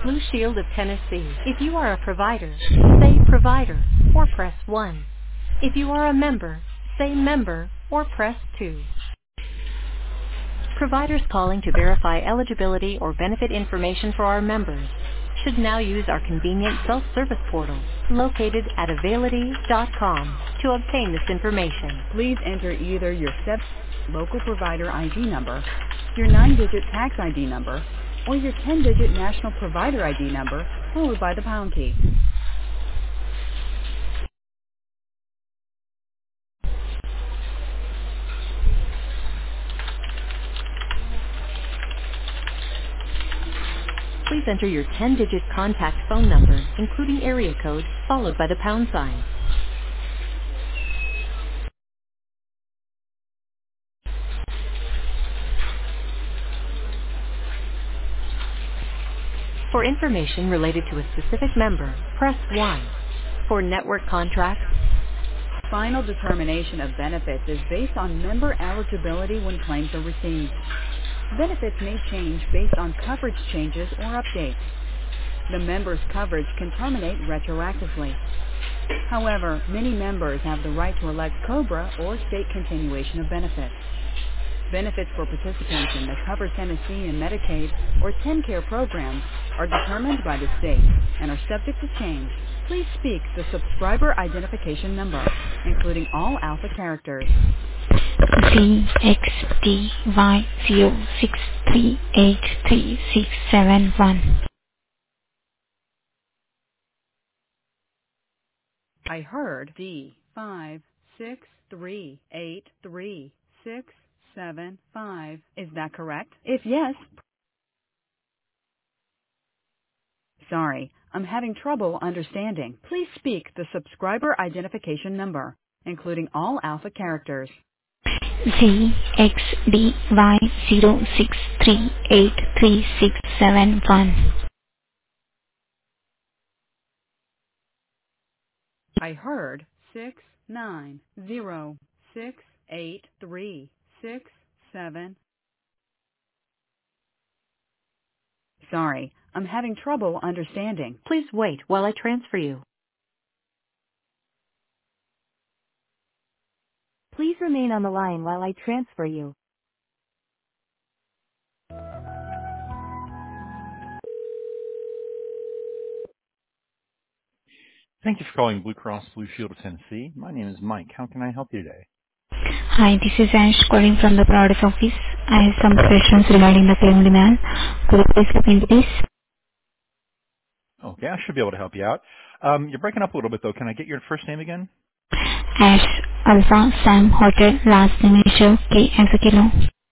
Blue Shield of Tennessee. If you are a provider, say provider or press 1. If you are a member, say member or press 2. Providers calling to verify eligibility or benefit information for our members should now use our convenient self-service portal located at availity.com to obtain this information. Please enter either your local provider ID number, your 9-digit tax ID number, or your 10-digit national provider ID number, followed by the pound key. Please enter your 10-digit contact phone number, including area code, followed by the pound sign. For information related to a specific member, press 1. For network contracts, Final determination of benefits is based on member eligibility when claims are received. Benefits may change based on coverage changes or updates. The member's coverage can terminate retroactively. However, many members have the right to elect COBRA or state continuation of benefits. Benefits for participants in the Cover Tennessee and Medicaid or TennCare programs are determined by the state and are subject to change. Please speak the subscriber identification number, including all alpha characters. ZXDY06383671. I heard D56383675. Is that correct? If yes, sorry, I'm having trouble understanding. Please speak the subscriber identification number, including all alpha characters. ZXDY06383671. I heard 6906836. Sorry, I'm having trouble understanding. please wait while I transfer you. Please remain on the line while I transfer you. Thank you for calling Blue Cross Blue Shield of Tennessee. My name is Mike. How can I help you today? Hi, this is Ash calling from the provider's office. I have some questions regarding the claim demand. Could you please look into this? Okay, I should be able to help you out. You're breaking up a little bit, though. Can I get your first name again? Ash Alpha Sam Hotel, last name is Show, K as a kilo.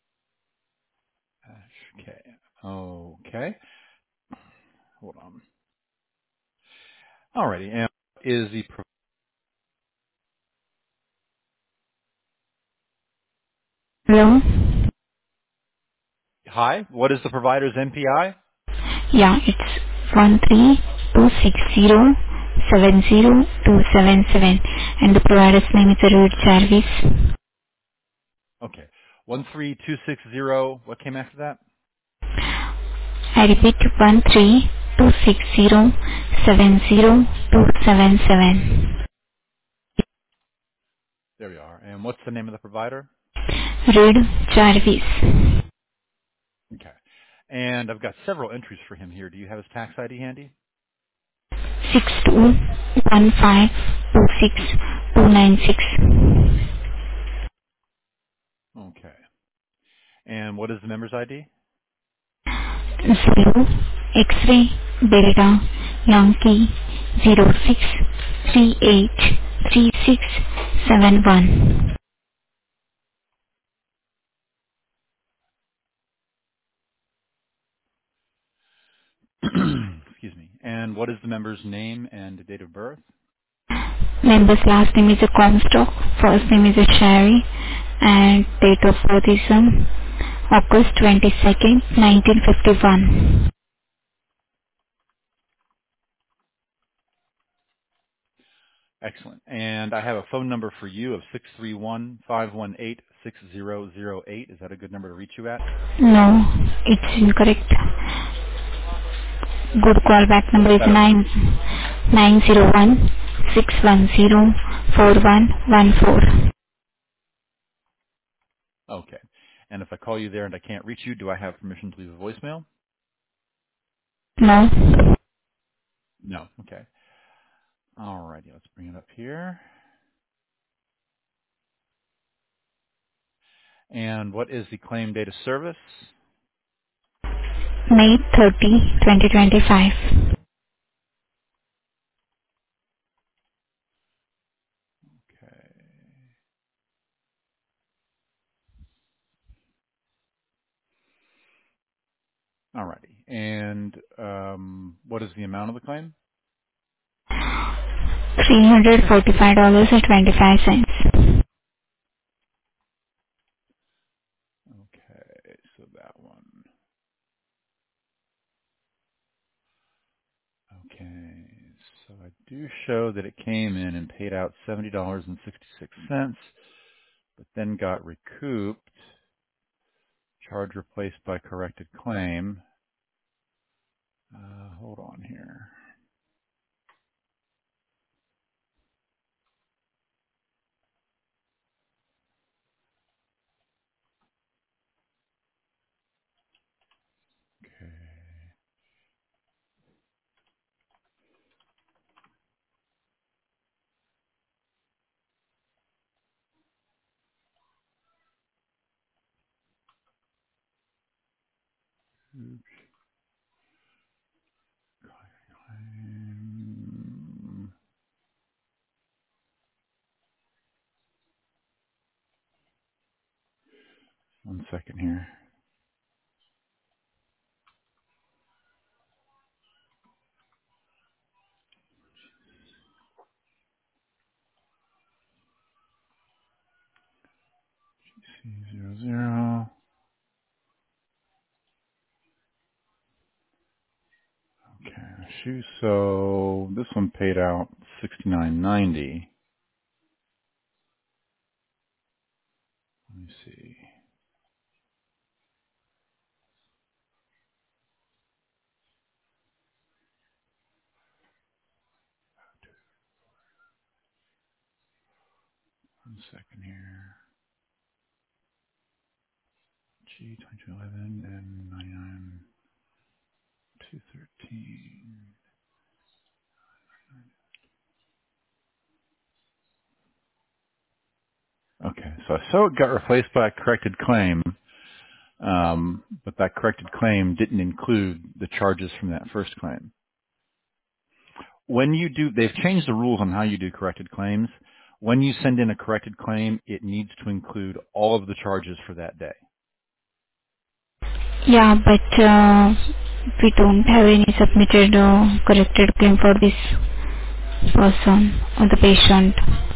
Okay. Okay. Hold on. Alrighty. And is the Hello? hi? What is the provider's NPI? Yeah, it's 13260702777 and the provider's name is Ruud Jarvis. Okay. 13260. What came after that? I repeat 13260702777. There we are. And what's the name of the provider? Ruud Jarvis. Okay. And I've got several entries for him here. Do you have his tax ID handy? 6215262996. Okay. And what is the member's ID? 0 X-ray Delta Yankee 06383671. Excuse me. And what is the member's name and date of birth? Member's last name is a Comstock, first name is a Sherry, and date of birth is August 22nd, 1951. Excellent. And I have a phone number for you of 631-518-6008. Is that a good number to reach you at? No, it's incorrect. Good callback number is That 901-610-4114. okay. And if I call you there and I can't reach you, do I have permission to leave a voicemail? No. No. Okay. All righty. Let's bring it up here. And what is the claim date of service? May 30, 2025. Okay. All righty. And what is the amount of the claim? $345.25. Okay. So that one. Okay. So I do show that it came in and paid out $70.66, but then got recouped. Charge replaced by corrected claim. Hold on here. Okay. 1 second here. C00. Okay. Shoe. So this one paid out $69.90. Let me see. One second here. G 2211 and 99213. Okay, so it got replaced by a corrected claim, but that corrected claim didn't include the charges from that first claim. When you do, they've changed the rules on how you do corrected claims. When you send in a corrected claim, it needs to include all of the charges for that day. Yeah, but we don't have any submitted corrected claim for this person or the patient.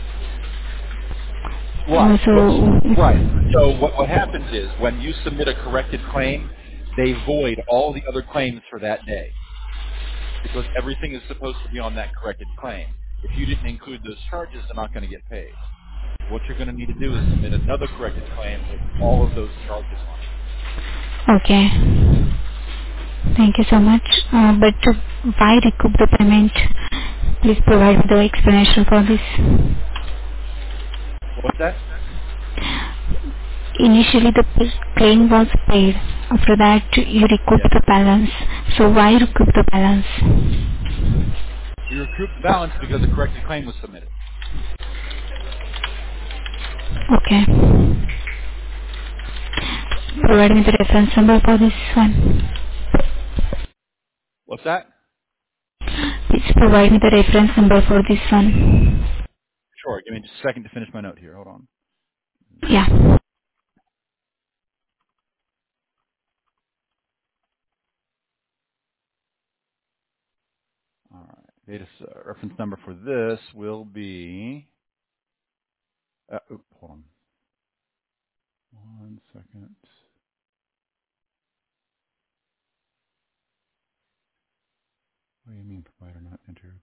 Right. Right. So, So what happens is when you submit a corrected claim, they void all the other claims for that day because everything is supposed to be on that corrected claim. If you didn't include those charges, they're not going to get paid. What you're going to need to do is submit another corrected claim with all of those charges on it. okay. Thank you so much. But why recoup the payment? Please provide the explanation for this. What's that? Initially, the claim was paid. After that, you recoup Yes. the balance. So why recoup the balance? We recouped the balance because a corrected claim was submitted. Okay. Provide me the reference number for this one. What's that? Please provide me the reference number for this one. Sure. Give me just a second to finish my note here. Hold on. Yeah. All right. Data reference number for this will be. Hold on. 1 second. What do you mean provider not entered?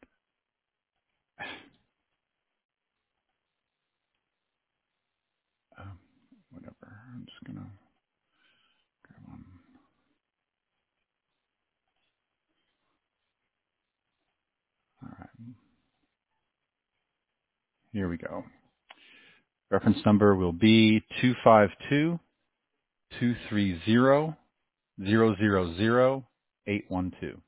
Um, whatever. I'm just gonna grab one. Here we go. Reference number will be 252-230-000-812.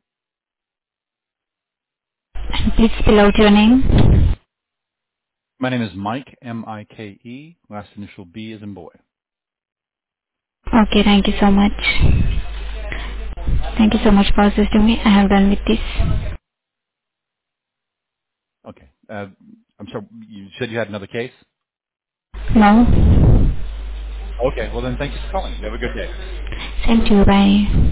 And please spell out your name. My name is Mike, M-I-K-E. Last initial B as in boy. Okay, thank you so much. Thank you so much for assisting me. I have done with this. Okay. I'm sorry, you said you had another case? No. Okay, well then thank you for calling. You have a good day. Same to you. Bye.